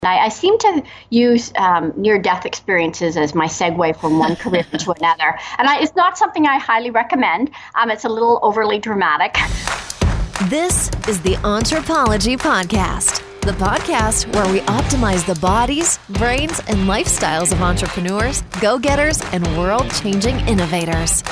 I seem to use near-death experiences as my segue from one career to another. And it's not something I highly recommend. It's a little overly dramatic. This is the Anthropology Podcast, the podcast where we optimize the bodies, brains, and lifestyles of entrepreneurs, go-getters, and world-changing innovators.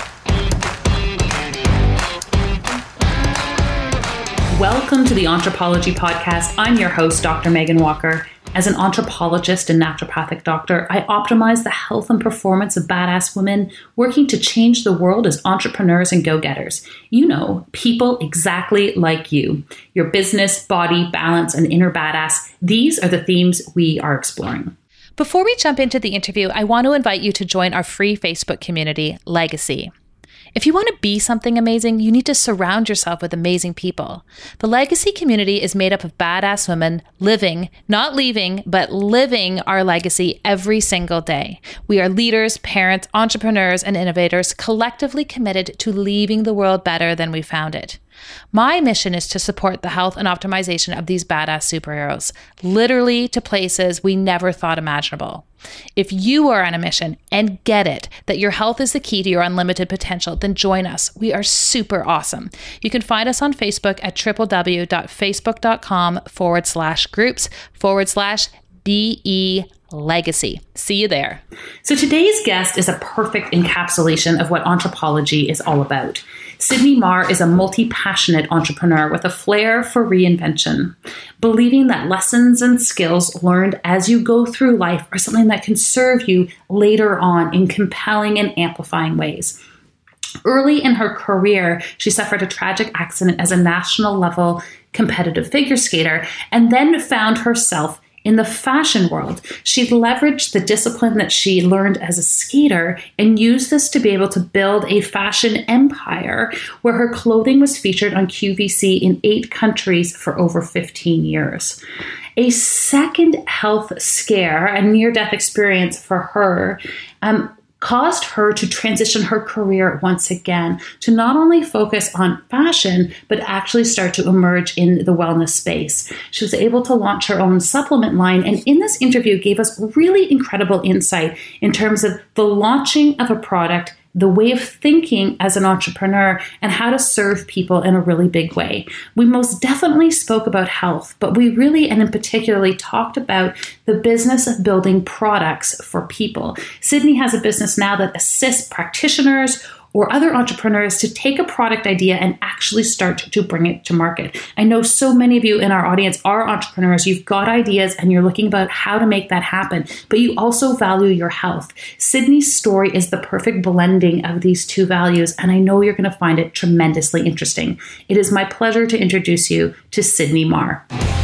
Welcome to the Anthropology Podcast. I'm your host, Dr. Megan Walker. As an anthropologist and naturopathic doctor, I optimize the health and performance of badass women working to change the world as entrepreneurs and go-getters. You know, people exactly like you. Your business, body, balance, and inner badass. These are the themes we are exploring. Before we jump into the interview, I want to invite you to join our free Facebook community, Legacy. If you want to be something amazing, you need to surround yourself with amazing people. The Legacy community is made up of badass women living, not leaving, but living our legacy every single day. We are leaders, parents, entrepreneurs, and innovators collectively committed to leaving the world better than we found it. My mission is to support the health and optimization of these badass superheroes, literally to places we never thought imaginable. If you are on a mission and get it that your health is the key to your unlimited potential, then join us. We are super awesome. You can find us on Facebook at www.facebook.com/groups/BE Legacy. See you there. So today's guest is a perfect encapsulation of what anthropology is all about. Sydney Marr is a multi-passionate entrepreneur with a flair for reinvention, believing that lessons and skills learned as you go through life are something that can serve you later on in compelling and amplifying ways. Early in her career, she suffered a tragic accident as a national level competitive figure skater and then found herself in the fashion world. She leveraged the discipline that she learned as a skater and used this to be able to build a fashion empire where her clothing was featured on QVC in 8 countries for over 15 years. A second health scare, a near-death experience for her, caused her to transition her career once again to not only focus on fashion, but actually start to emerge in the wellness space. She was able to launch her own supplement line, and in this interview gave us really incredible insight in terms of the launching of a product, the way of thinking as an entrepreneur, and how to serve people in a really big way. We most definitely spoke about health, but we really, and in particularly, talked about the business of building products for people. Sydney has a business now that assists practitioners or other entrepreneurs to take a product idea and actually start to bring it to market. I know so many of you in our audience are entrepreneurs. You've got ideas and you're looking about how to make that happen, but you also value your health. Sydney's story is the perfect blending of these two values, and I know you're going to find it tremendously interesting. It is my pleasure to introduce you to Sydney Marr.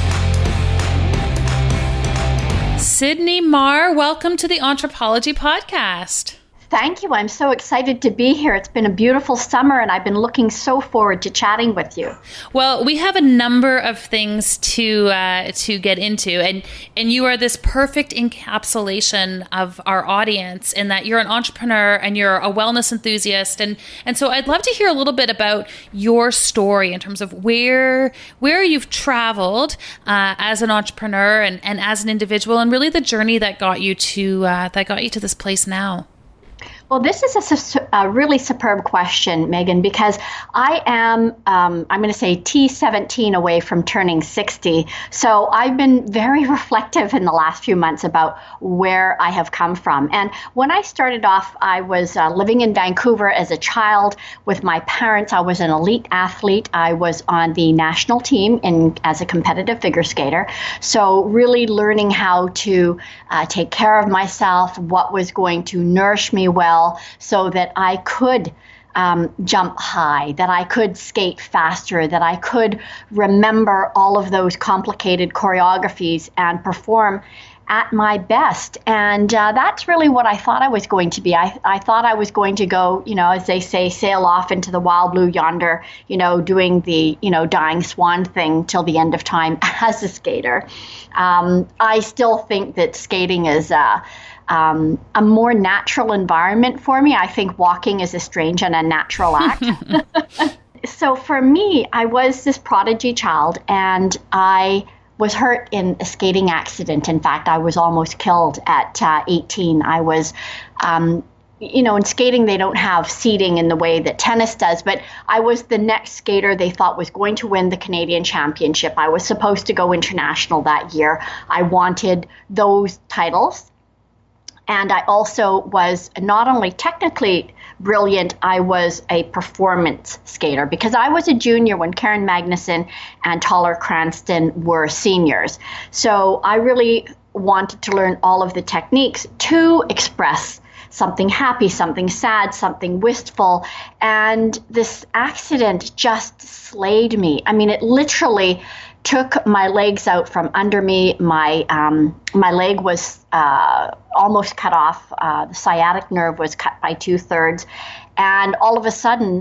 Sydney Marr, welcome to the Anthropology Podcast. Thank you. I'm so excited to be here. It's been a beautiful summer, and I've been looking so forward to chatting with you. Well, we have a number of things to get into, and you are this perfect encapsulation of our audience in that you're an entrepreneur and you're a wellness enthusiast, and so I'd love to hear a little bit about your story in terms of where you've traveled as an entrepreneur and as an individual, and really the journey that got you to this place now. Well, this is a really superb question, Megan, because I am, I'm going to say T17 away from turning 60. So I've been very reflective in the last few months about where I have come from. And when I started off, I was living in Vancouver as a child with my parents. I was an elite athlete. I was on the national team as a competitive figure skater. So really learning how to take care of myself, what was going to nourish me well, so that I could jump high, that I could skate faster, that I could remember all of those complicated choreographies and perform at my best. And that's really what I thought I was going to be. I thought I was going to go, as they say, sail off into the wild blue yonder, doing the, dying swan thing till the end of time as a skater. I still think that skating is a more natural environment for me. I think walking is a strange and unnatural act. So for me, I was this prodigy child, and I was hurt in a skating accident. In fact, I was almost killed at 18. I was, in skating, they don't have seating in the way that tennis does, but I was the next skater they thought was going to win the Canadian Championship. I was supposed to go international that year. I wanted those titles. And I also was not only technically brilliant, I was a performance skater because I was a junior when Karen Magnuson and Taller Cranston were seniors. So I really wanted to learn all of the techniques to express something happy, something sad, something wistful. And this accident just slayed me. I mean, it literally took my legs out from under me. My leg was almost cut off. The sciatic nerve was cut by 2/3. And all of a sudden,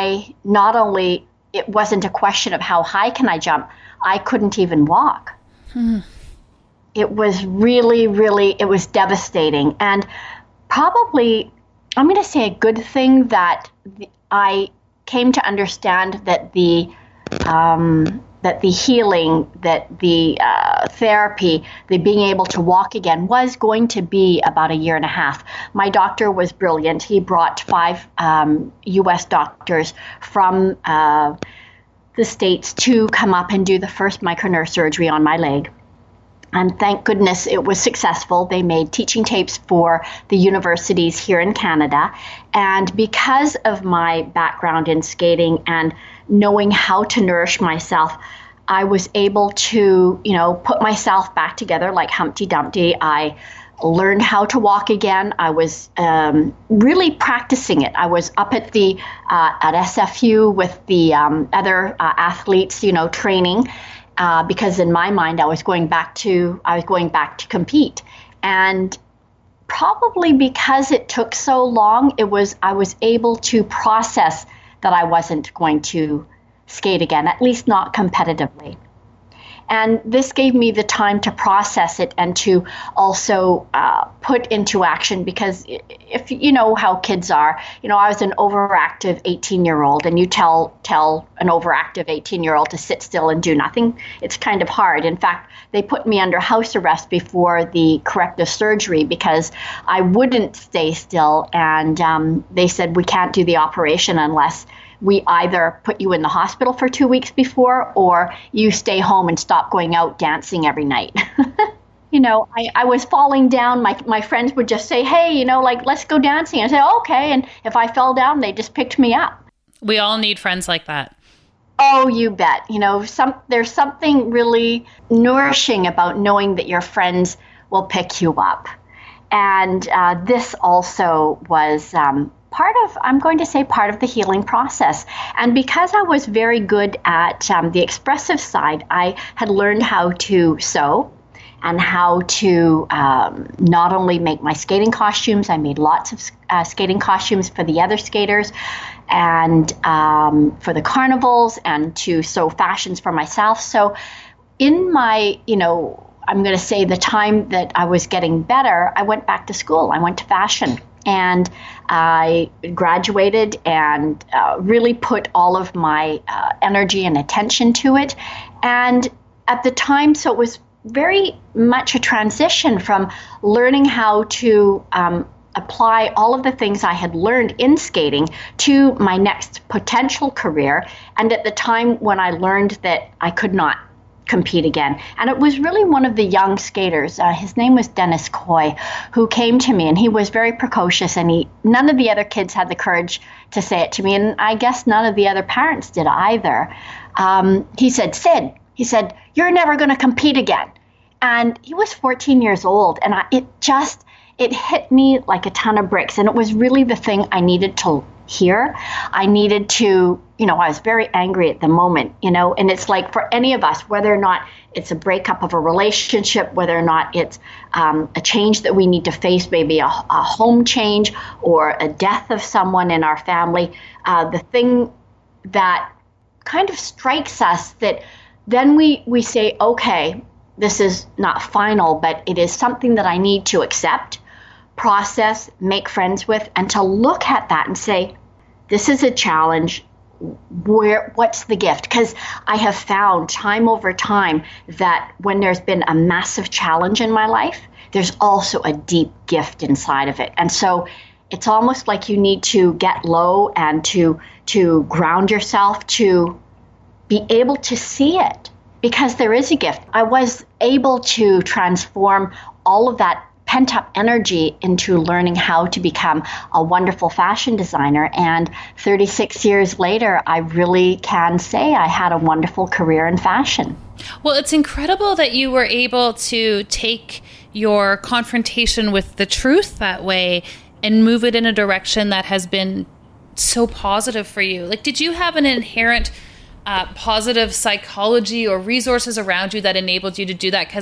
it wasn't a question of how high can I jump, I couldn't even walk. It was really, really, it was devastating. And probably, I'm going to say a good thing that I came to understand that the healing, that the therapy, the being able to walk again was going to be about 1.5 years. My doctor was brilliant. He brought 5 U.S. doctors from the States to come up and do the first micronerve surgery on my leg. And thank goodness it was successful. They made teaching tapes for the universities here in Canada. And because of my background in skating and knowing how to nourish myself, I was able to, put myself back together like Humpty Dumpty. I learned how to walk again. I was really practicing it. I was up at SFU with the other athletes, training. Because in my mind, I was going back to compete. And probably because it took so long, I was able to process that I wasn't going to skate again, at least not competitively. And this gave me the time to process it and to also put into action, because if you know how kids are, I was an overactive 18-year-old, and you tell an overactive 18-year-old to sit still and do nothing, it's kind of hard. In fact, they put me under house arrest before the corrective surgery because I wouldn't stay still, and they said, we can't do the operation unless we either put you in the hospital for 2 weeks before, or you stay home and stop going out dancing every night. I was falling down. My friends would just say, hey, let's go dancing. I say, okay. And if I fell down, they just picked me up. We all need friends like that. Oh, you bet. There's something really nourishing about knowing that your friends will pick you up. And this also was part of the healing process. And because I was very good at the expressive side, I had learned how to sew and how to not only make my skating costumes, I made lots of skating costumes for the other skaters and for the carnivals, and to sew fashions for myself. So in my, I'm going to say the time that I was getting better, I went back to school. I went to fashion. And I graduated and really put all of my energy and attention to it. And at the time, so it was very much a transition from learning how to apply all of the things I had learned in skating to my next potential career. And at the time when I learned that I could not compete again. And it was really one of the young skaters, his name was Dennis Coy, who came to me, and he was very precocious, and none of the other kids had the courage to say it to me, and I guess none of the other parents did either. He said, Sid, you're never going to compete again. And he was 14 years old, and it hit me like a ton of bricks, and it was really the thing I needed to hear. I needed to, I was very angry at the moment, and it's like for any of us, whether or not it's a breakup of a relationship, whether or not it's a change that we need to face, maybe a home change or a death of someone in our family, the thing that kind of strikes us that then we say, okay, this is not final, but it is something that I need to accept, process, make friends with, and to look at that and say, this is a challenge. what's the gift? Because I have found time over time that when there's been a massive challenge in my life, there's also a deep gift inside of it. And so it's almost like you need to get low and to ground yourself to be able to see it, because there is a gift. I was able to transform all of that pent-up energy into learning how to become a wonderful fashion designer. And 36 years later, I really can say I had a wonderful career in fashion. Well, it's incredible that you were able to take your confrontation with the truth that way and move it in a direction that has been so positive for you. Like, did you have an inherent positive psychology or resources around you that enabled you to do that? Because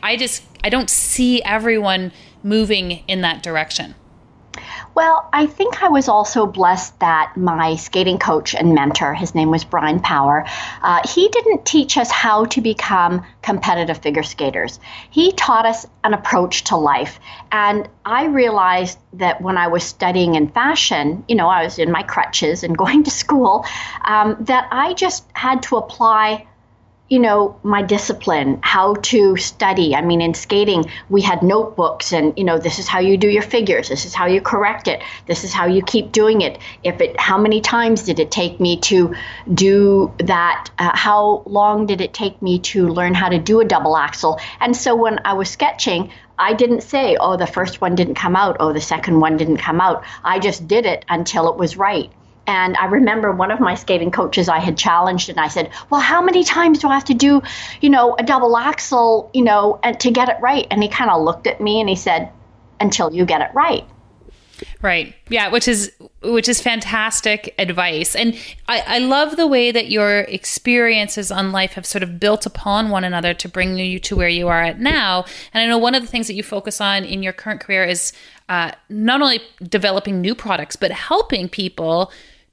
I don't see everyone moving in that direction. Well, I think I was also blessed that my skating coach and mentor, his name was Brian Power, he didn't teach us how to become competitive figure skaters. He taught us an approach to life. And I realized that when I was studying in fashion, I was in my crutches and going to school, that I just had to apply my discipline, how to study. I mean, in skating, we had notebooks and, this is how you do your figures. This is how you correct it. This is how you keep doing it. How many times did it take me to do that? How long did it take me to learn how to do a double axel? And so when I was sketching, I didn't say, oh, the first one didn't come out. Oh, the second one didn't come out. I just did it until it was right. And I remember one of my skating coaches I had challenged, and I said, well, how many times do I have to do, a double axel, and to get it right? And he kind of looked at me and he said, until you get it right. Right. Yeah, which is fantastic advice. And I love the way that your experiences on life have sort of built upon one another to bring you to where you are at now. And I know one of the things that you focus on in your current career is not only developing new products, but helping people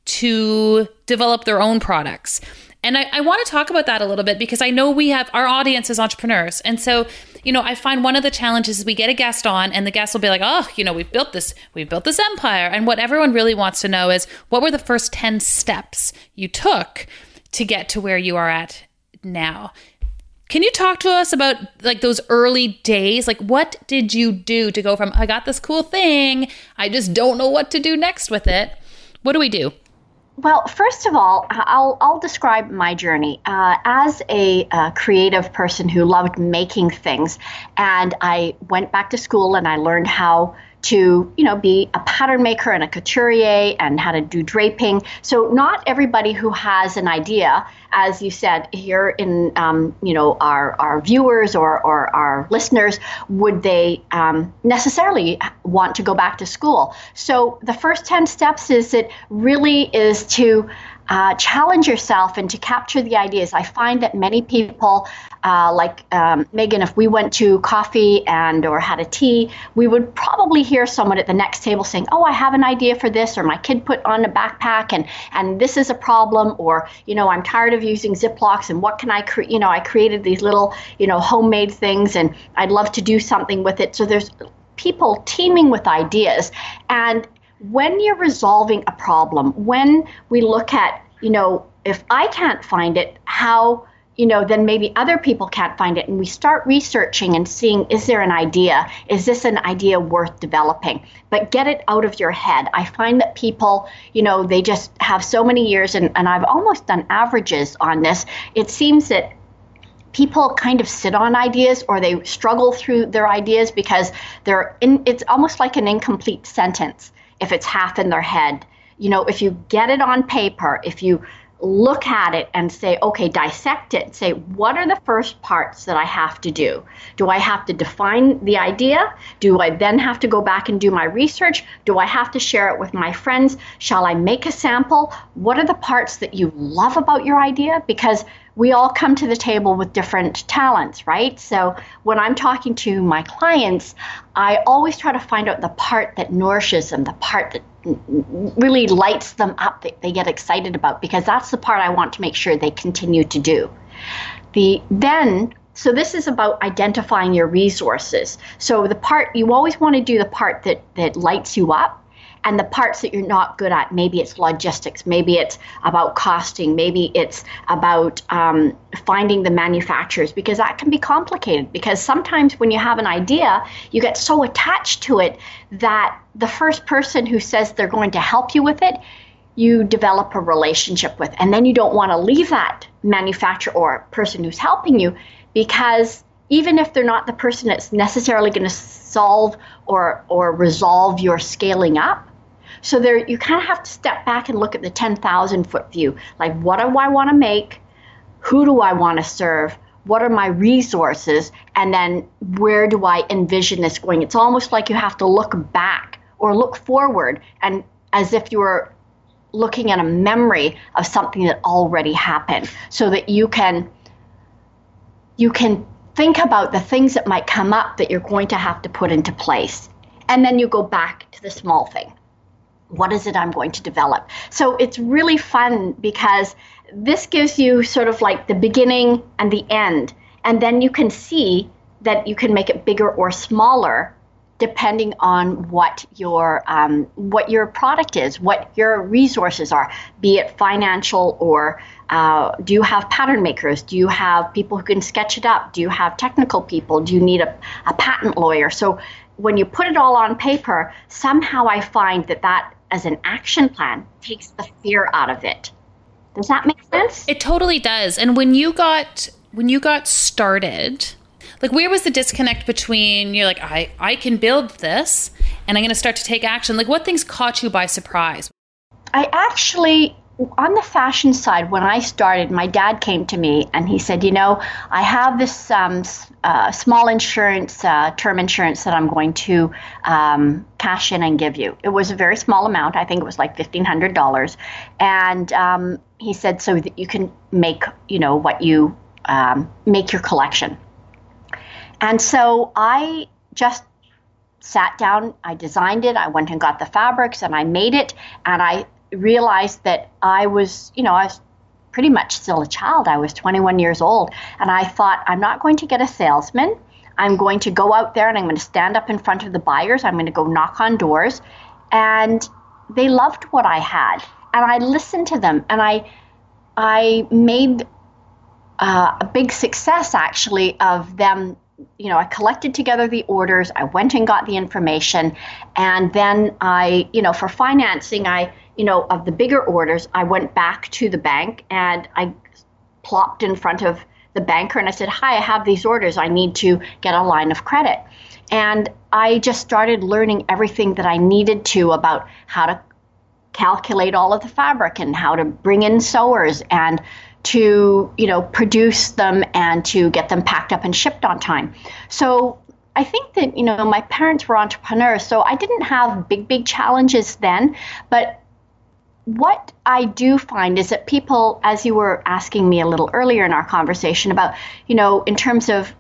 to develop their own products. And I want to talk about that a little bit because I know we have our audience as entrepreneurs. And so, I find one of the challenges is we get a guest on and the guest will be like, oh, we've built this empire. And what everyone really wants to know is, what were the first 10 steps you took to get to where you are at now? Can you talk to us about like those early days? Like, what did you do to go from, I got this cool thing, I just don't know what to do next with it? What do we do? Well, first of all, I'll describe my journey. As a creative person who loved making things, and I went back to school and I learned how to, be a pattern maker and a couturier and how to do draping. So not everybody who has an idea, as you said here in, our viewers or our listeners, would they necessarily want to go back to school. So the first 10 steps is to challenge yourself and to capture the ideas. I find that many people, like Megan, if we went to coffee or had a tea, we would probably hear someone at the next table saying, oh, I have an idea for this, or my kid put on a backpack and this is a problem, or, I'm tired of using Ziplocs and what can I create? I created these little, homemade things and I'd love to do something with it. So there's people teeming with ideas. And when you're resolving a problem, when we look at, if I can't find it, how, then maybe other people can't find it. And we start researching and seeing, is there an idea? Is this an idea worth developing? But get it out of your head. I find that people, they just have so many years, and I've almost done averages on this. It seems that people kind of sit on ideas or they struggle through their ideas because it's almost like an incomplete sentence if it's half in their head. If you get it on paper, if you look at it and say, okay, dissect it, say, what are the first parts that I have to do? Do I have to define the idea? Do I then have to go back and do my research? Do I have to share it with my friends? Shall I make a sample? What are the parts that you love about your idea? Because we all come to the table with different talents, right? So when I'm talking to my clients, I always try to find out the part that nourishes them, the part that really lights them up, that they get excited about, because that's the part I want to make sure they continue to do. So this is about identifying your resources. So the part, you always want to do the part that lights you up. And the parts that you're not good at, maybe it's logistics, maybe it's about costing, maybe it's about finding the manufacturers, because that can be complicated. Because sometimes when you have an idea, you get so attached to it that the first person who says they're going to help you with it, you develop a relationship with. And then you don't want to leave that manufacturer or person who's helping you, because even if they're not the person that's necessarily going to solve or resolve your scaling up. So there, you kind of have to step back and look at the 10,000 foot view. Like, what do I want to make? Who do I want to serve? What are my resources? And then where do I envision this going? It's almost like you have to look back or look forward, and as if you were looking at a memory of something that already happened, so that you can think about the things that might come up that you're going to have to put into place. And then you go back to the small thing. What is it I'm going to develop? So it's really fun, because this gives you sort of like the beginning and the end. And then you can see that you can make it bigger or smaller depending on what your product is, what your resources are, be it financial or do you have pattern makers? Do you have people who can sketch it up? Do you have technical people? Do you need a patent lawyer? So when you put it all on paper, somehow I find that as an action plan takes the fear out of it. Does that make sense? It totally does. And when you got started, like, where was the disconnect between you're like, I can build this and I'm going to start to take action? Like, what things caught you by surprise? I actually, on the fashion side, when I started, my dad came to me and he said, I have this small insurance, term insurance that I'm going to cash in and give you. It was a very small amount. I think it was like $1,500. And he said, so that you can make, what you make your collection. And so I just sat down, I designed it, I went and got the fabrics and I made it, and I realized that I was pretty much still a child. I was 21 years old, and I thought, I'm not going to get a salesman. I'm going to go out there and I'm going to stand up in front of the buyers. I'm going to go knock on doors. And they loved what I had, and I listened to them, and I made a big success actually of them. I collected together the orders, I went and got the information, and then I, for financing, of the bigger orders, I went back to the bank and I plopped in front of the banker and I said, hi, I have these orders, I need to get a line of credit. And I just started learning everything that I needed to about how to calculate all of the fabric and how to bring in sewers and to, produce them and to get them packed up and shipped on time. So I think that, my parents were entrepreneurs, so I didn't have big challenges then. But what I do find is that people, as you were asking me a little earlier in our conversation about, in terms of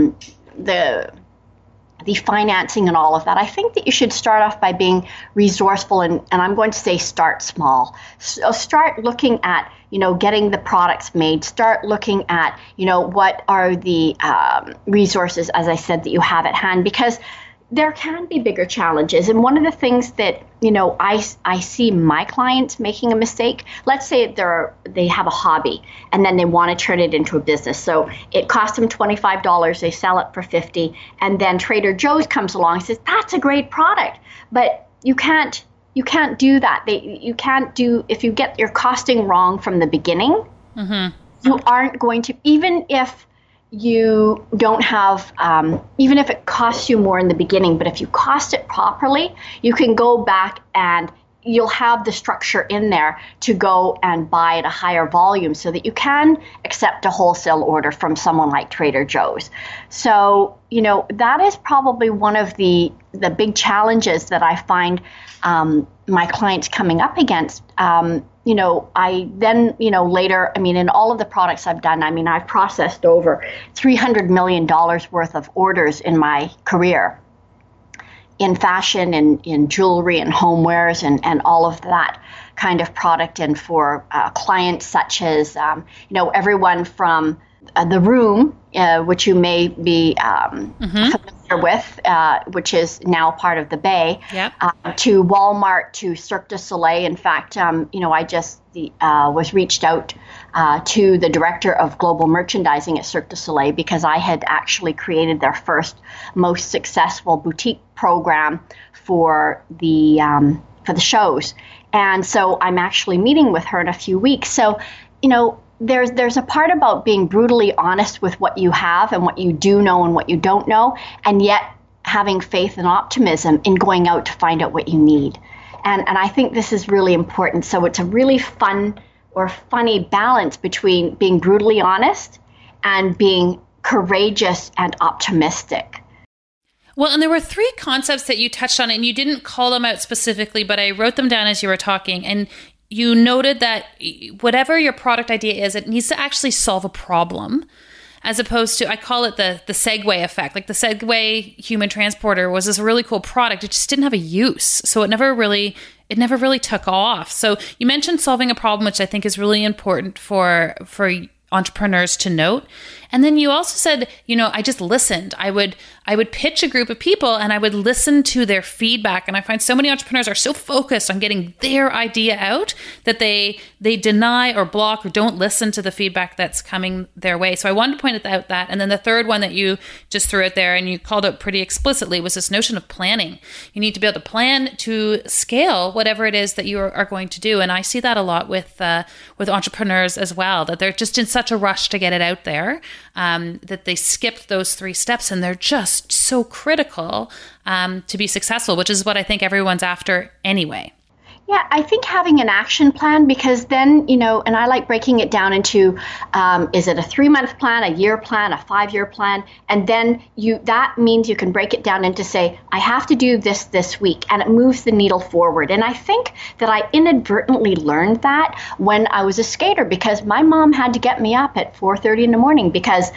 the financing and all of that, I think that you should start off by being resourceful, and I'm going to say start small. So start looking at, getting the products made. Start looking at, what are the resources, as I said, that you have at hand, because there can be bigger challenges. And one of the things that, I see my clients making a mistake, let's say they have a hobby and then they want to turn it into a business. So it costs them $25, they sell it for $50, and then Trader Joe's comes along and says, that's a great product. But you can't do that. You can't do, if you get your costing wrong from the beginning, you aren't going to, even if you don't have, even if it costs you more in the beginning, but if you cost it properly, you can go back and you'll have the structure in there to go and buy at a higher volume so that you can accept a wholesale order from someone like Trader Joe's. So, that is probably one of the big challenges that I find my clients coming up against. I then, later, in all of the products I've done, I've processed over $300 million worth of orders in my career in fashion and in jewelry and homewares and all of that kind of product. And for clients such as, everyone from The Room, which you may be familiar with, which is now part of the Bay, Yep. To Walmart, to Cirque du Soleil. In fact, I just was reached out to the director of global merchandising at Cirque du Soleil because I had actually created their first most successful boutique program for the shows. And so I'm actually meeting with her in a few weeks. So, there's a part about being brutally honest with what you have and what you do know and what you don't know, and yet having faith and optimism in going out to find out what you need. And I think this is really important. So it's a really fun or funny balance between being brutally honest and being courageous and optimistic. Well, and there were 3 concepts that you touched on, and you didn't call them out specifically, but I wrote them down as you were talking. And you noted that whatever your product idea is, it needs to actually solve a problem, as opposed to, I call it the Segway effect. Like the Segway human transporter was this really cool product. It just didn't have a use. So it never really took off. So you mentioned solving a problem, which I think is really important for entrepreneurs to note. And then you also said, I just listened. I would pitch a group of people and I would listen to their feedback. And I find so many entrepreneurs are so focused on getting their idea out that they deny or block or don't listen to the feedback that's coming their way. So I wanted to point out that. And then the third one that you just threw out there and you called it pretty explicitly was this notion of planning. You need to be able to plan to scale whatever it is that you are going to do. And I see that a lot with entrepreneurs as well, that they're just in such a rush to get it out there. That they skipped those 3 steps, and they're just so critical to be successful, which is what I think everyone's after anyway. Yeah, I think having an action plan, because then, and I like breaking it down into, is it a 3-month plan, a year plan, a 5-year plan? And then that means you can break it down into, say, I have to do this week, and it moves the needle forward. And I think that I inadvertently learned that when I was a skater, because my mom had to get me up at 4:30 in the morning because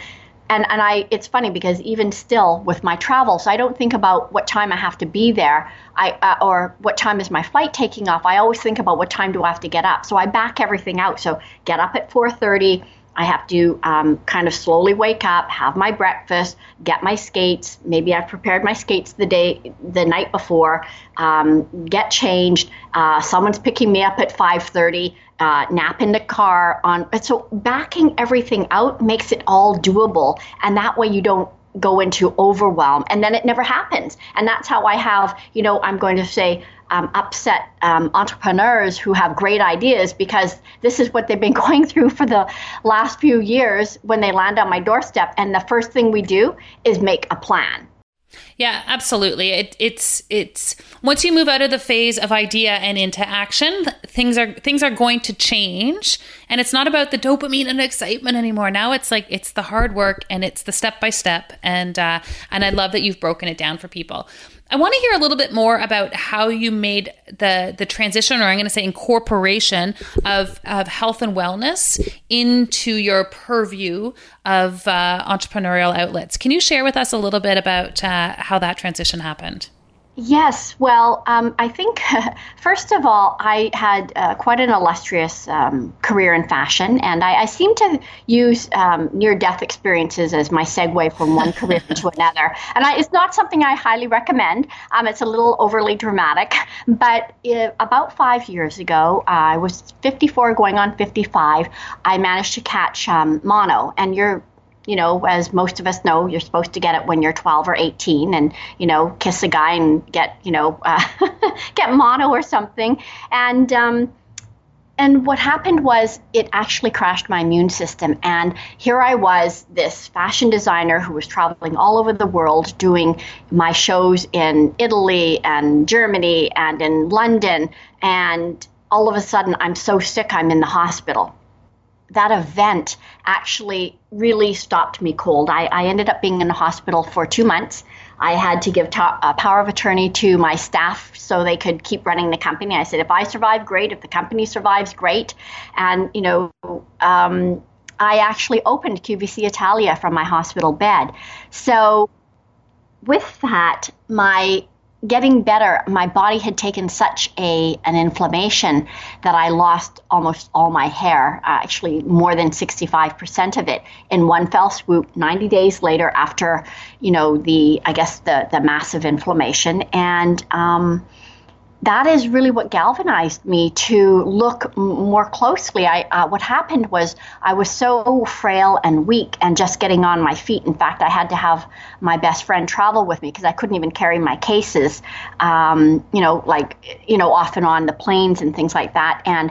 it's funny because even still with my travels, I don't think about what time I have to be there, or what time is my flight taking off. I always think about what time do I have to get up. So I back everything out. So get up at 4:30. I have to kind of slowly wake up, have my breakfast, get my skates. Maybe I've prepared my skates the night before, get changed. Someone's picking me up at 5:30. Nap in the car so backing everything out makes it all doable, and that way you don't go into overwhelm, and then it never happens. And that's how I have, I'm going to say, upset entrepreneurs who have great ideas, because this is what they've been going through for the last few years when they land on my doorstep. And the first thing we do is make a plan. Yeah, absolutely. It's once you move out of the phase of idea and into action, things are going to change, and it's not about the dopamine and excitement anymore. Now it's the hard work and it's the step by step, and I love that you've broken it down for people. I want to hear a little bit more about how you made the transition, or I'm going to say incorporation of health and wellness into your purview of entrepreneurial outlets. Can you share with us a little bit about how that transition happened? Yes. Well, I think, first of all, I had quite an illustrious career in fashion, and I seem to use near-death experiences as my segue from one career to another. And it's not something I highly recommend. It's a little overly dramatic. But about 5 years ago, I was 54 going on 55. I managed to catch mono, and as most of us know, you're supposed to get it when you're 12 or 18 and, kiss a guy and get, get mono or something. And what happened was it actually crashed my immune system. And here I was, this fashion designer who was traveling all over the world doing my shows in Italy and Germany and in London. And all of a sudden, I'm so sick, I'm in the hospital. That event actually really stopped me cold. I ended up being in the hospital for 2 months. I had to give a power of attorney to my staff so they could keep running the company. I said, if I survive, great. If the company survives, great. And, I actually opened QVC Italia from my hospital bed. So with that, my getting better, my body had taken such an inflammation that I lost almost all my hair, actually more than 65% of it in one fell swoop 90 days later after, the massive inflammation. And that is really what galvanized me to look more closely. What happened was I was so frail and weak and just getting on my feet. In fact, I had to have my best friend travel with me because I couldn't even carry my cases, off and on the planes and things like that. And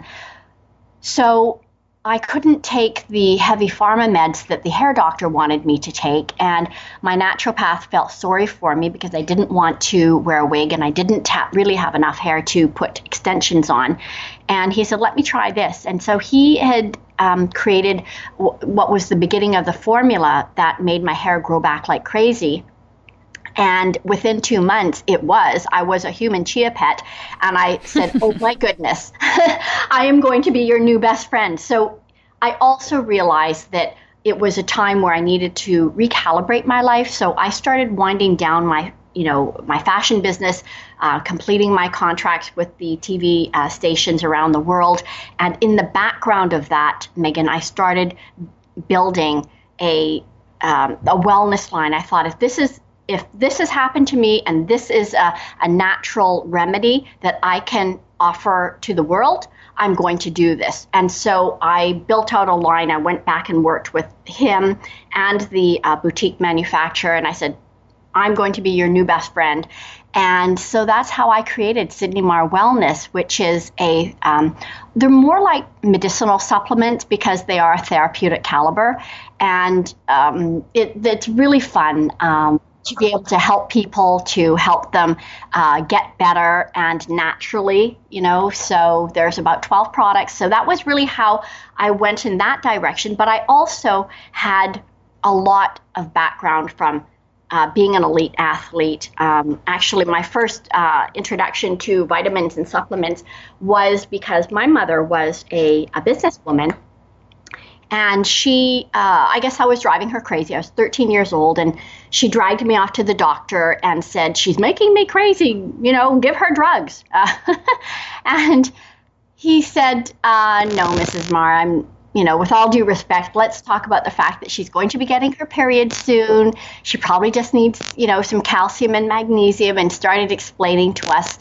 so I couldn't take the heavy pharma meds that the hair doctor wanted me to take, and my naturopath felt sorry for me because I didn't want to wear a wig and I didn't really have enough hair to put extensions on. And he said, let me try this. And so he had created what was the beginning of the formula that made my hair grow back like crazy. And within 2 months, I was a human chia pet. And I said, oh my goodness, I am going to be your new best friend. So I also realized that it was a time where I needed to recalibrate my life. So I started winding down my fashion business, completing my contracts with the TV stations around the world. And in the background of that, Megan, I started building a wellness line. I thought, if this has happened to me and this is a natural remedy that I can offer to the world, I'm going to do this. And so I built out a line. I went back and worked with him and the boutique manufacturer. And I said, I'm going to be your new best friend. And so that's how I created Sydney Marr Wellness, which is they're more like medicinal supplements because they are a therapeutic caliber. And it's really fun. To be able to help people, to help them get better and naturally, so there's about 12 products. So that was really how I went in that direction. But I also had a lot of background from being an elite athlete. Actually, my first introduction to vitamins and supplements was because my mother was a businesswoman. And she, I guess I was driving her crazy. I was 13 years old, and she dragged me off to the doctor and said, she's making me crazy, give her drugs. And he said, no, Mrs. Marr, I'm, with all due respect, let's talk about the fact that she's going to be getting her period soon. She probably just needs, some calcium and magnesium, and started explaining to us,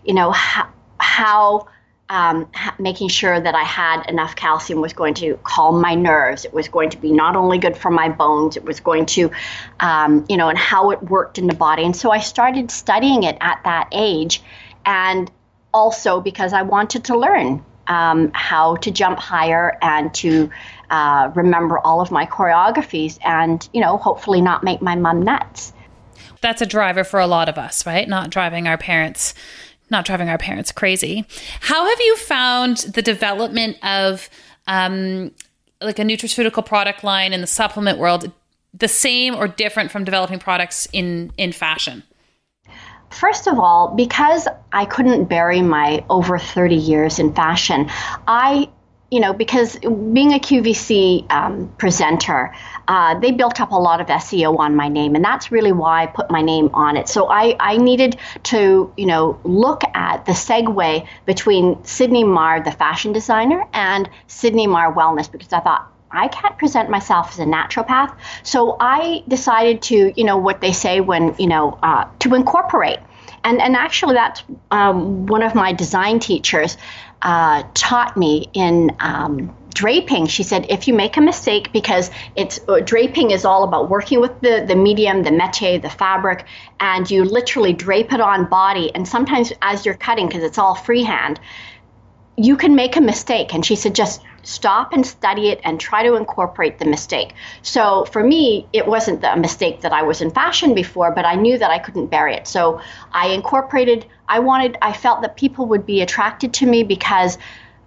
how making sure that I had enough calcium was going to calm my nerves. It was going to be not only good for my bones, it was going to, and how it worked in the body. And so I started studying it at that age, and also because I wanted to learn how to jump higher and to remember all of my choreographies and, hopefully not make my mom nuts. That's a driver for a lot of us, right? Not driving our parents crazy. How have you found the development of like a nutraceutical product line in the supplement world the same or different from developing products in fashion? First of all, because I couldn't bury my over 30 years in fashion, because being a QVC presenter, they built up a lot of SEO on my name, and that's really why I put my name on it. So I needed to, look at the segue between Sydney Marr, the fashion designer, and Sydney Marr Wellness, because I thought, I can't present myself as a naturopath. So I decided to, what they say when, to incorporate. And actually, that's one of my design teachers taught me in draping. She said, if you make a mistake, because draping is all about working with the medium, the métier, the fabric, and you literally drape it on body. And sometimes as you're cutting, because it's all freehand, you can make a mistake. And she said, just stop and study it and try to incorporate the mistake. So for me, it wasn't a mistake that I was in fashion before, but I knew that I couldn't bury it. So I incorporated, I felt that people would be attracted to me because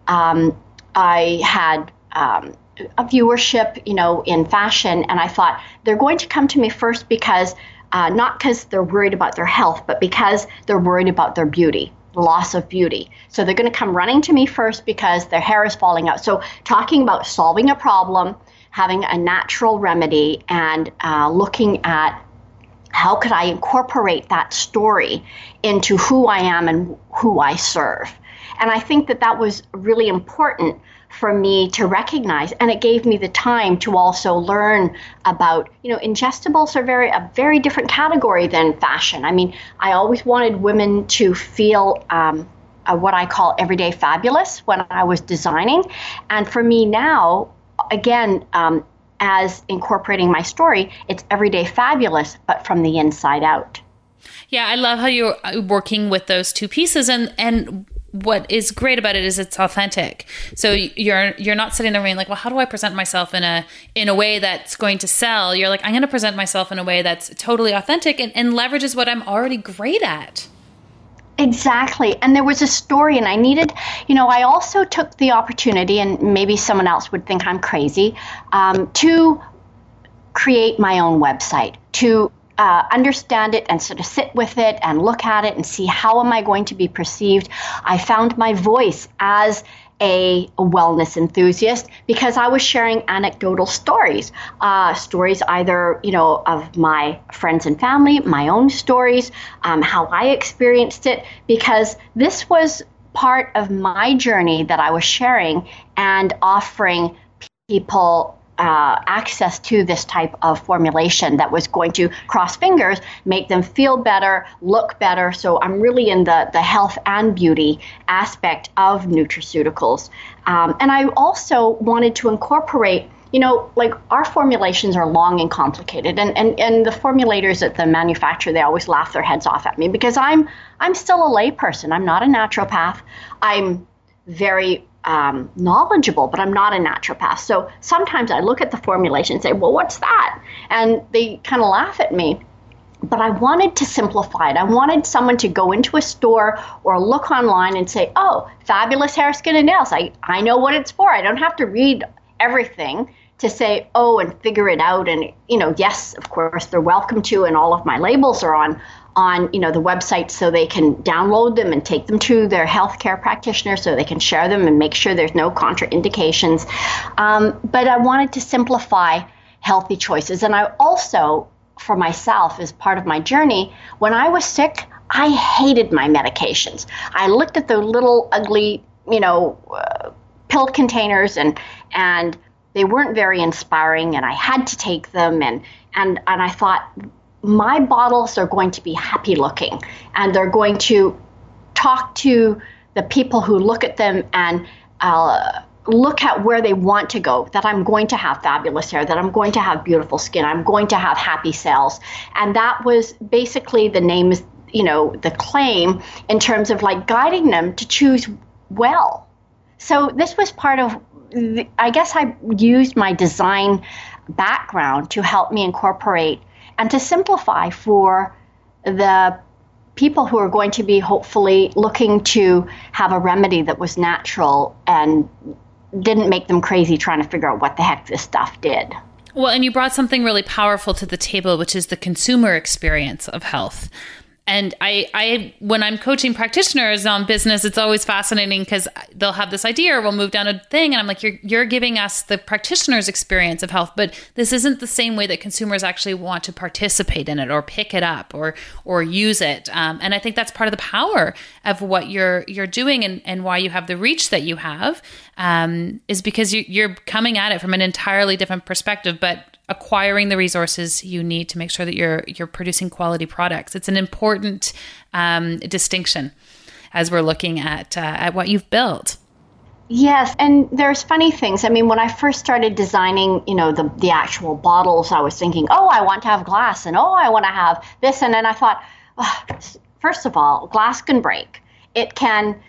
I had a viewership, in fashion. And I thought they're going to come to me first because, not because they're worried about their health, but because they're worried about their beauty. Loss of beauty. So they're going to come running to me first because their hair is falling out. So talking about solving a problem, having a natural remedy, and looking at how could I incorporate that story into who I am and who I serve? And I think that that was really important for me to recognize, and it gave me the time to also learn about, ingestibles are a very different category than fashion. I mean, I always wanted women to feel what I call everyday fabulous when I was designing. And for me now, again, as incorporating my story, it's everyday fabulous, but from the inside out. Yeah, I love how you're working with those two pieces, and what is great about it is it's authentic. So you're not sitting there being like, well, how do I present myself in a way that's going to sell? You're like, I'm going to present myself in a way that's totally authentic and leverages what I'm already great at. Exactly. And there was a story, and I needed, I also took the opportunity, and maybe someone else would think I'm crazy, to create my own website, to understand it and sort of sit with it and look at it and see how am I going to be perceived. I found my voice as a wellness enthusiast because I was sharing anecdotal stories either, of my friends and family, my own stories, how I experienced it, because this was part of my journey that I was sharing and offering people access to this type of formulation that was going to, cross fingers, make them feel better, look better. So I'm really in the health and beauty aspect of nutraceuticals. And I also wanted to incorporate, like our formulations are long and complicated. And the formulators at the manufacturer, they always laugh their heads off at me because I'm still a layperson. I'm not a naturopath. I'm very knowledgeable, but I'm not a naturopath. So sometimes I look at the formulation and say, well, what's that? And they kind of laugh at me. But I wanted to simplify it. I wanted someone to go into a store or look online and say, oh, Fabulous Hair, Skin, and Nails. I know what it's for. I don't have to read everything to say, oh, and figure it out. And, yes, of course, they're welcome to, and all of my labels are on the website so they can download them and take them to their healthcare practitioner so they can share them and make sure there's no contraindications. But I wanted to simplify healthy choices. And I also, for myself, as part of my journey, when I was sick, I hated my medications. I looked at the little ugly, pill containers and they weren't very inspiring, and I had to take them. And I thought, my bottles are going to be happy looking, and they're going to talk to the people who look at them and look at where they want to go, that I'm going to have fabulous hair, that I'm going to have beautiful skin, I'm going to have happy cells. And that was basically the name, the claim in terms of like guiding them to choose well. So this was part of, I guess I used my design background to help me incorporate and to simplify for the people who are going to be hopefully looking to have a remedy that was natural and didn't make them crazy trying to figure out what the heck this stuff did. Well, and you brought something really powerful to the table, which is the consumer experience of health. And I when I'm coaching practitioners on business, it's always fascinating because they'll have this idea or we'll move down a thing. And I'm like, you're giving us the practitioner's experience of health, but this isn't the same way that consumers actually want to participate in it or pick it up or use it. And I think that's part of the power of what you're doing and why you have the reach that you have is because you're coming at it from an entirely different perspective, but acquiring the resources you need to make sure that you're producing quality products. It's an important distinction as we're looking at what you've built. Yes, and there's funny things. I mean, when I first started designing, the actual bottles, I was thinking, oh, I want to have glass, and oh, I want to have this, and then I thought, oh, first of all, glass can break. It can.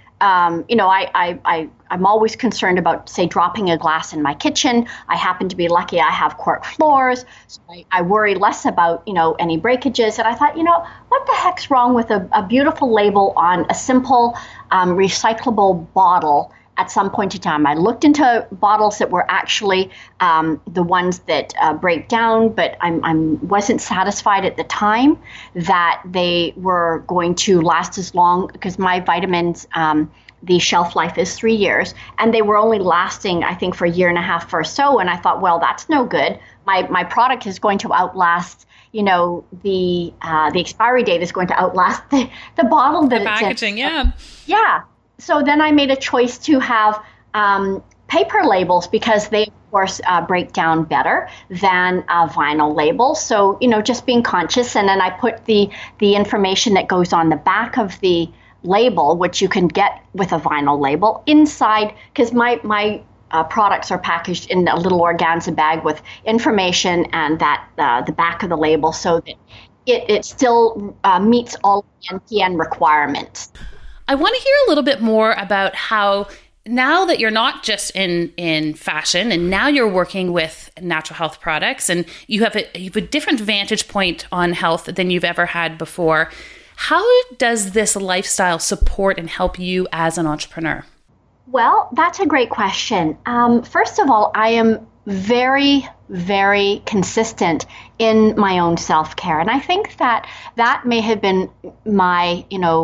I'm always concerned about, say, dropping a glass in my kitchen. I happen to be lucky I have cork floors, so I worry less about, any breakages. And I thought, what the heck's wrong with a beautiful label on a simple recyclable bottle at some point in time? I looked into bottles that were actually the ones that break down, but I wasn't satisfied at the time that they were going to last as long because my vitamins, the shelf life is 3 years, and they were only lasting, I think, for a year and a half or so. And I thought, well, that's no good. My product is going to outlast, the expiry date is going to outlast the bottle that the packaging, yeah. Yeah. So then I made a choice to have paper labels because they, of course, break down better than a vinyl label. So, just being conscious. And then I put the information that goes on the back of the label, which you can get with a vinyl label, inside, because my products are packaged in a little organza bag with information and that the back of the label, so that it still meets all NPN requirements. I want to hear a little bit more about how, now that you're not just in fashion and now you're working with natural health products and you have a different vantage point on health than you've ever had before, how does this lifestyle support and help you as an entrepreneur? Well, that's a great question. First of all, I am very, very consistent in my own self-care. And I think that may have been my,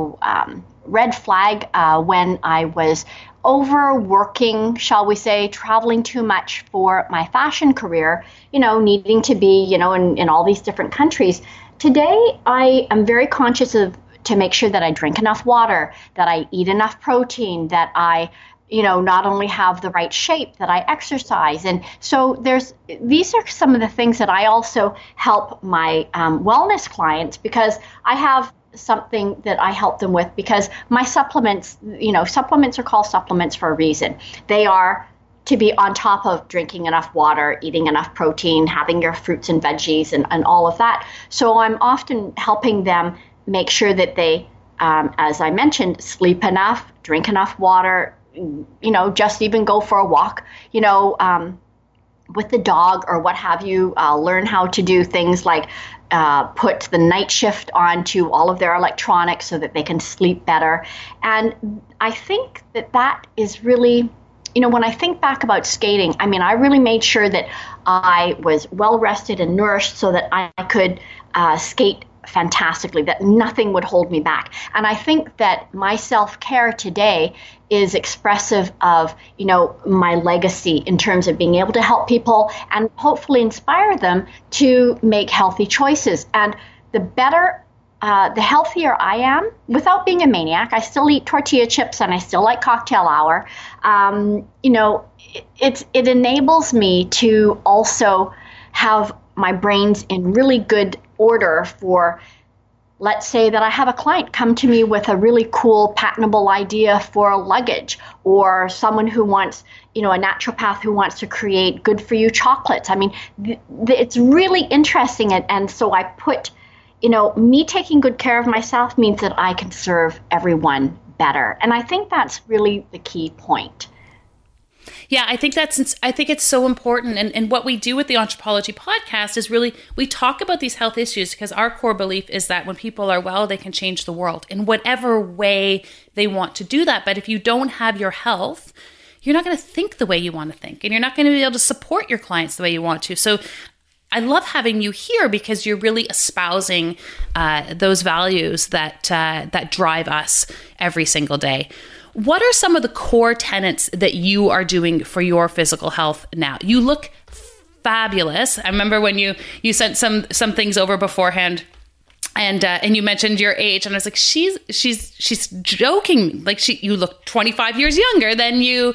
red flag when I was overworking, shall we say, traveling too much for my fashion career, needing to be, in all these different countries. Today, I am very conscious to make sure that I drink enough water, that I eat enough protein, that I not only have the right shape, that I exercise. And so these are some of the things that I also help my wellness clients, because I have something that I help them with, because my supplements, supplements are called supplements for a reason. They are to be on top of drinking enough water, eating enough protein, having your fruits and veggies and all of that. So I'm often helping them make sure that they, as I mentioned, sleep enough, drink enough water, just even go for a walk, with the dog or what have you, learn how to do things like put the night shift onto all of their electronics so that they can sleep better. And I think that is really, when I think back about skating, I really made sure that I was well rested and nourished so that I could skate fantastically, that nothing would hold me back. And I think that my self-care today is expressive of, my legacy in terms of being able to help people and hopefully inspire them to make healthy choices. And the healthier I am, without being a maniac, I still eat tortilla chips and I still like cocktail hour. It enables me to also have my brains in really good order for, let's say that I have a client come to me with a really cool patentable idea for a luggage, or someone who wants, a naturopath who wants to create good for you chocolates. It's really interesting. And so I put, me taking good care of myself means that I can serve everyone better. And I think that's really the key point. Yeah, I think it's so important. And what we do with the Anthropology podcast is really, we talk about these health issues because our core belief is that when people are well, they can change the world in whatever way they want to do that. But if you don't have your health, you're not going to think the way you want to think, and you're not going to be able to support your clients the way you want to. So I love having you here because you're really espousing those values that drive us every single day. What are some of the core tenets that you are doing for your physical health now? You look fabulous. I remember when you sent some things over beforehand, and you mentioned your age, and I was like, she's joking. Like you look 25 years younger than you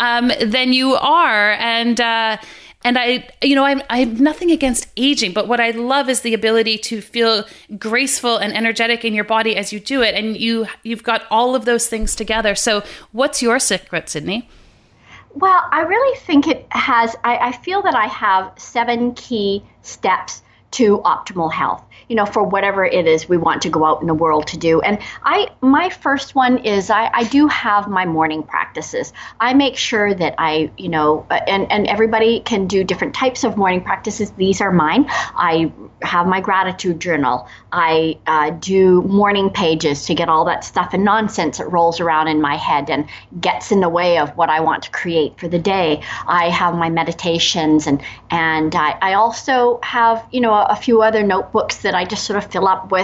are, and I have nothing against aging, but what I love is the ability to feel graceful and energetic in your body as you do it. And you've got all of those things together. So what's your secret, Sydney? Well, I really think it has, I feel that I have 7 key steps to optimal health, for whatever it is we want to go out in the world to do. And my first one is I do have my morning practices. I make sure that and everybody can do different types of morning practices. These are mine. I have my gratitude journal. I do morning pages to get all that stuff and nonsense that rolls around in my head and gets in the way of what I want to create for the day. I have my meditations, and I also have, a few other notebooks that I just sort of fill up with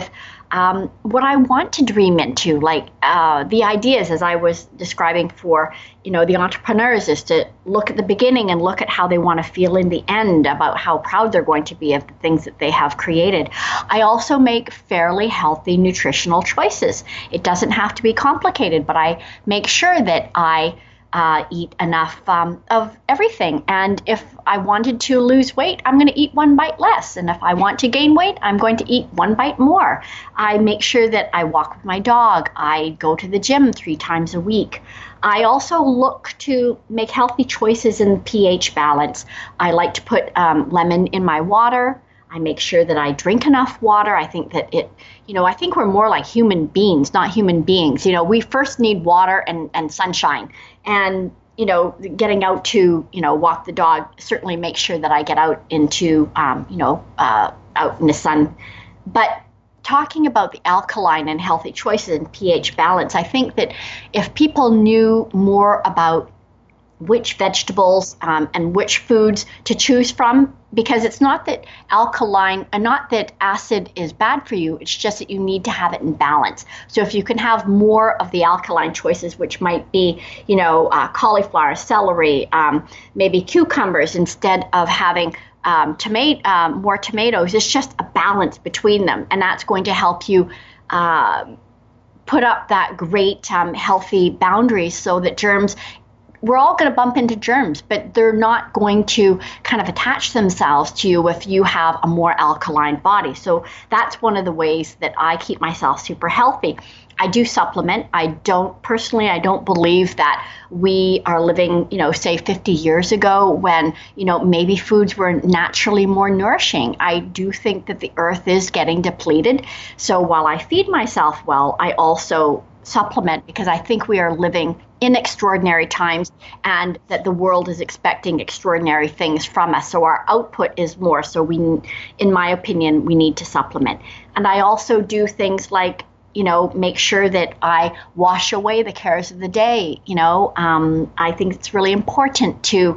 what I want to dream into, like the ideas, as I was describing for, the entrepreneurs, is to look at the beginning and look at how they want to feel in the end, about how proud they're going to be of the things that they have created. I also make fairly healthy nutritional choices. It doesn't have to be complicated, but I make sure that I eat enough of everything. And if I wanted to lose weight, I'm going to eat one bite less. And if I want to gain weight, I'm going to eat one bite more. I make sure that I walk with my dog. I go to the gym 3 times a week. I also look to make healthy choices in pH balance. I like to put lemon in my water. I make sure that I drink enough water. I think that I think we're more like human beings, not human beings. We first need water and sunshine. And, getting out to, walk the dog, certainly make sure that I get out into, out in the sun. But talking about the alkaline and healthy choices and pH balance, I think that if people knew more about which vegetables and which foods to choose from, because it's not that not that acid is bad for you, it's just that you need to have it in balance. So if you can have more of the alkaline choices, which might be, cauliflower, celery, maybe cucumbers, instead of having more tomatoes, it's just a balance between them. And that's going to help you put up that great healthy boundaries so that we're all going to bump into germs, but they're not going to kind of attach themselves to you if you have a more alkaline body. So that's one of the ways that I keep myself super healthy. I do supplement. I don't believe that we are living, say 50 years ago when, maybe foods were naturally more nourishing. I do think that the earth is getting depleted. So while I feed myself well, I also supplement, because I think we are living in extraordinary times and that the world is expecting extraordinary things from us. So our output is more. So in my opinion, we need to supplement. And I also do things like, make sure that I wash away the cares of the day. I think it's really important to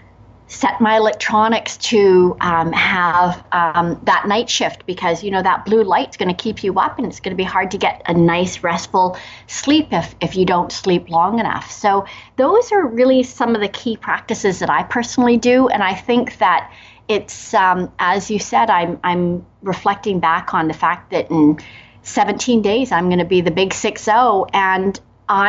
set my electronics to have that night shift, because that blue light's going to keep you up, and it's going to be hard to get a nice restful sleep if you don't sleep long enough. So those are really some of the key practices that I personally do, and I think that it's as you said, I'm reflecting back on the fact that in 17 days I'm going to be the big 6-0, and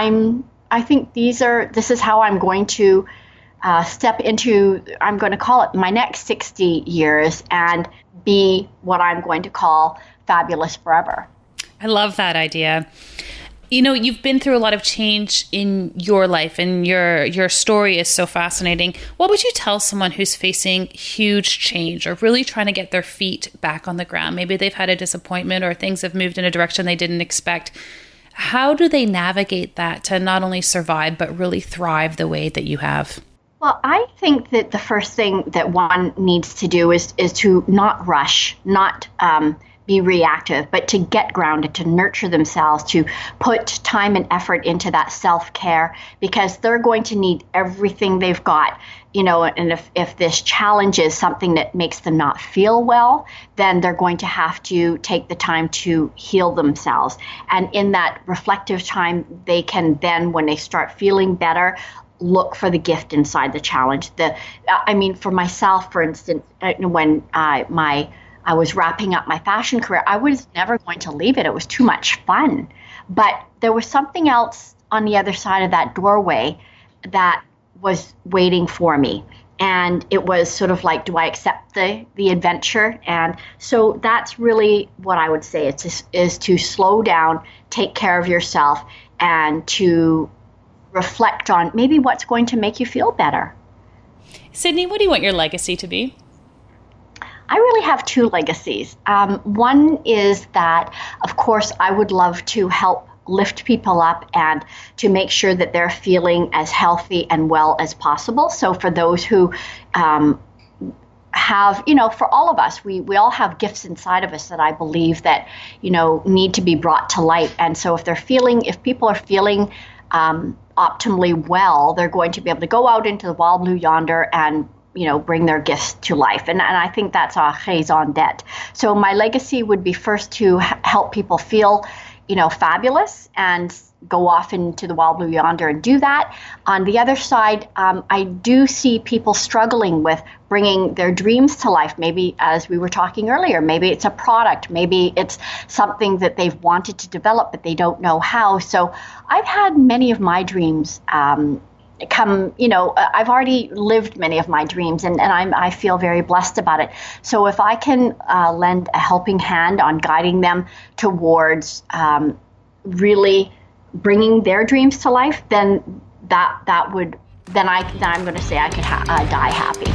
I think this is how I'm going to step into, I'm going to call it my next 60 years, and be what I'm going to call fabulous forever. I love that idea. You've been through a lot of change in your life, and your story is so fascinating. What would you tell someone who's facing huge change or really trying to get their feet back on the ground? Maybe they've had a disappointment or things have moved in a direction they didn't expect. How do they navigate that to not only survive, but really thrive the way that you have? Well, I think that the first thing that one needs to do is to not rush, not be reactive, but to get grounded, to nurture themselves, to put time and effort into that self-care, because they're going to need everything they've got. And if this challenge is something that makes them not feel well, then they're going to have to take the time to heal themselves. And in that reflective time, they can then, when they start feeling better, look for the gift inside the challenge. For myself, for instance, when I was wrapping up my fashion career, I was never going to leave it. It was too much fun. But there was something else on the other side of that doorway that was waiting for me. And it was sort of like, do I accept the adventure? And so that's really what I would say, is to slow down, take care of yourself, and to reflect on maybe what's going to make you feel better. Sydney, what do you want your legacy to be? I really have 2 legacies. One is that, of course, I would love to help lift people up and to make sure that they're feeling as healthy and well as possible. So for those who have, for all of us, we all have gifts inside of us that I believe that, need to be brought to light. And so if people are feeling optimally well, they're going to be able to go out into the wild blue yonder and bring their gifts to life. And I think that's a raison d'etre. So my legacy would be first to help people feel, fabulous and go off into the wild blue yonder and do that. On the other side, I do see people struggling with bringing their dreams to life. Maybe, as we were talking earlier, maybe it's a product, maybe it's something that they've wanted to develop, but they don't know how. So I've had many of my dreams come, I've already lived many of my dreams, and I feel very blessed about it. So if I can lend a helping hand on guiding them towards really bringing their dreams to life, then I'm going to say I could die happy.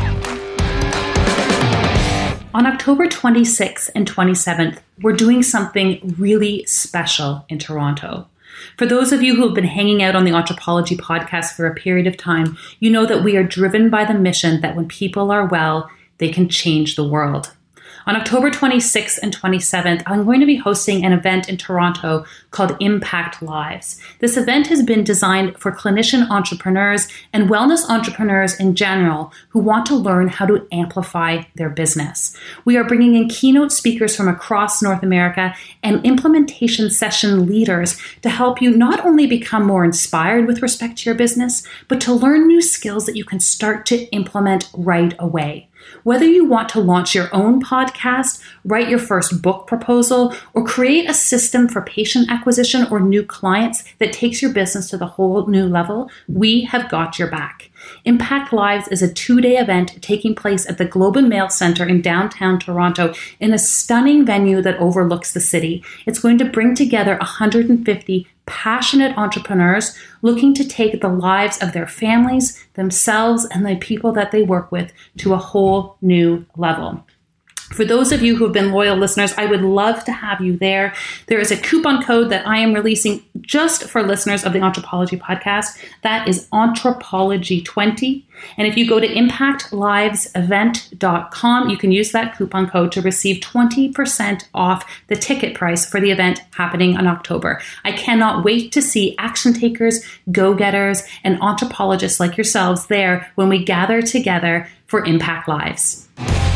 On October 26th and 27th, we're doing something really special in Toronto. For those of you who have been hanging out on the Anthropology podcast for a period of time, you know that we are driven by the mission that when people are well, they can change the world. On October 26th and 27th, I'm going to be hosting an event in Toronto called Impact Lives. This event has been designed for clinician entrepreneurs and wellness entrepreneurs in general who want to learn how to amplify their business. We are bringing in keynote speakers from across North America and implementation session leaders to help you not only become more inspired with respect to your business, but to learn new skills that you can start to implement right away. Whether you want to launch your own podcast, write your first book proposal, or create a system for patient acquisition or new clients that takes your business to the whole new level, we have got your back. Impact Lives is a 2-day event taking place at the Globe and Mail Centre in downtown Toronto in a stunning venue that overlooks the city. It's going to bring together 150 passionate entrepreneurs looking to take the lives of their families, themselves, and the people that they work with to a whole new level. For those of you who have been loyal listeners, I would love to have you there. There is a coupon code that I am releasing just for listeners of the Anthropology podcast. That is Anthropology20. And if you go to impactlivesevent.com, you can use that coupon code to receive 20% off the ticket price for the event happening in October. I cannot wait to see action takers, go-getters, and anthropologists like yourselves there when we gather together for Impact Lives.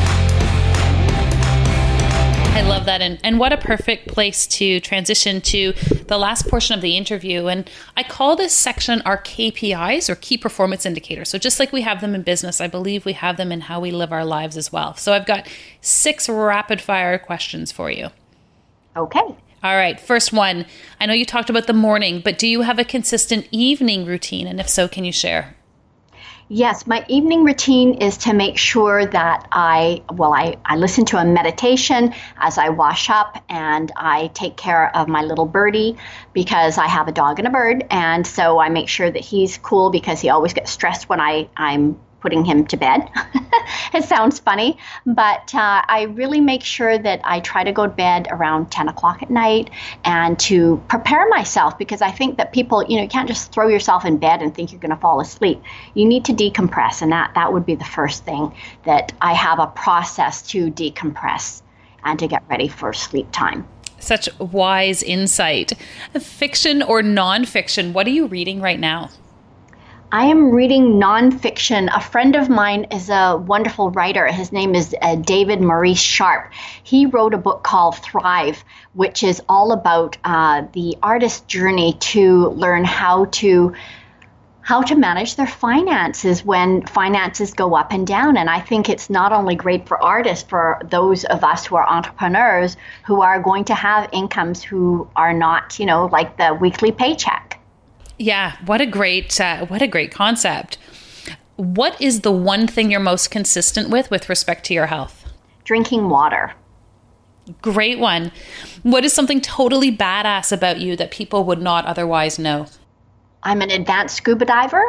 I love that. And what a perfect place to transition to the last portion of the interview. And I call this section our KPIs, or key performance indicators. So just like we have them in business, I believe we have them in how we live our lives as well. So I've got 6 rapid fire questions for you. Okay. All right. First one. I know you talked about the morning, but do you have a consistent evening routine? And if so, can you share? Yes, my evening routine is to make sure that I listen to a meditation as I wash up, and I take care of my little birdie because I have a dog and a bird. And so I make sure that he's cool because he always gets stressed when I'm putting him to bed. It sounds funny, but I really make sure that I try to go to bed around 10 o'clock at night and to prepare myself, because I think that people, you can't just throw yourself in bed and think you're going to fall asleep. You need to decompress, and that would be the first thing, that I have a process to decompress and to get ready for sleep time. Such wise insight. Fiction or nonfiction, what are you reading right now? I am reading nonfiction. A friend of mine is a wonderful writer. His name is David Maurice Sharp. He wrote a book called Thrive, which is all about the artist's journey to learn how to manage their finances when finances go up and down. And I think it's not only great for artists, for those of us who are entrepreneurs who are going to have incomes who are not, like the weekly paycheck. Yeah, what a great concept. What is the one thing you're most consistent with respect to your health? Drinking water. Great one. What is something totally badass about you that people would not otherwise know? I'm an advanced scuba diver.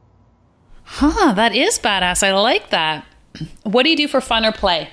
That is badass. I like that. What do you do for fun or play?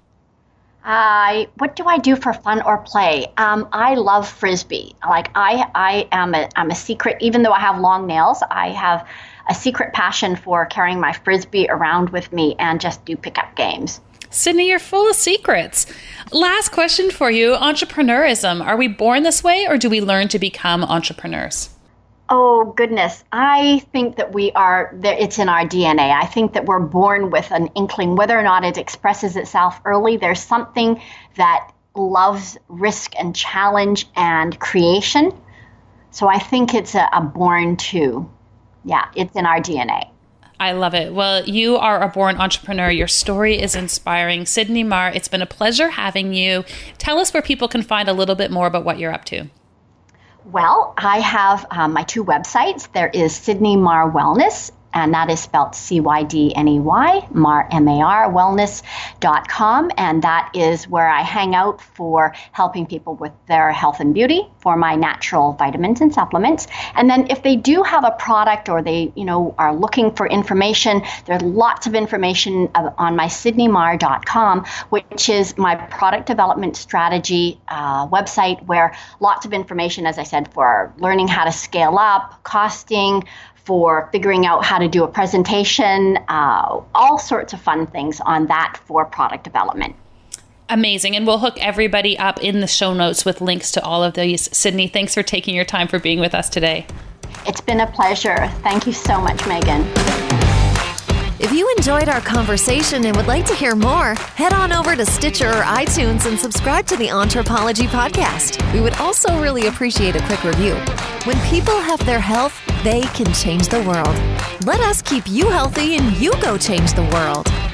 What do I do for fun or play? I love Frisbee. Like I'm a secret, even though I have long nails, I have a secret passion for carrying my Frisbee around with me and just do pickup games. Sydney, you're full of secrets. Last question for you. Entrepreneurism. Are we born this way, or do we learn to become entrepreneurs? Oh, goodness. I think that it's in our DNA. I think that we're born with an inkling, whether or not it expresses itself early. There's something that loves risk and challenge and creation. So I think it's a born to. Yeah, it's in our DNA. I love it. Well, you are a born entrepreneur. Your story is inspiring. Sydney Marr, it's been a pleasure having you. Tell us where people can find a little bit more about what you're up to. Well, I have my 2 websites. There is Sydney Marr Wellness, and that is spelled C-Y-D-N-E-Y, Marr, M-A-R, wellness.com. And that is where I hang out for helping people with their health and beauty, for my natural vitamins and supplements. And then if they do have a product or they, are looking for information, there's lots of information on my sydneymarr.com, which is my product development strategy website, where lots of information, as I said, for learning how to scale up, costing, for figuring out how to do a presentation, all sorts of fun things on that for product development. Amazing. And we'll hook everybody up in the show notes with links to all of these. Sydney, thanks for taking your time for being with us today. It's been a pleasure. Thank you so much, Megan. If you enjoyed our conversation and would like to hear more, head on over to Stitcher or iTunes and subscribe to the Anthropology Podcast. We would also really appreciate a quick review. When people have their health, they can change the world. Let us keep you healthy and you go change the world.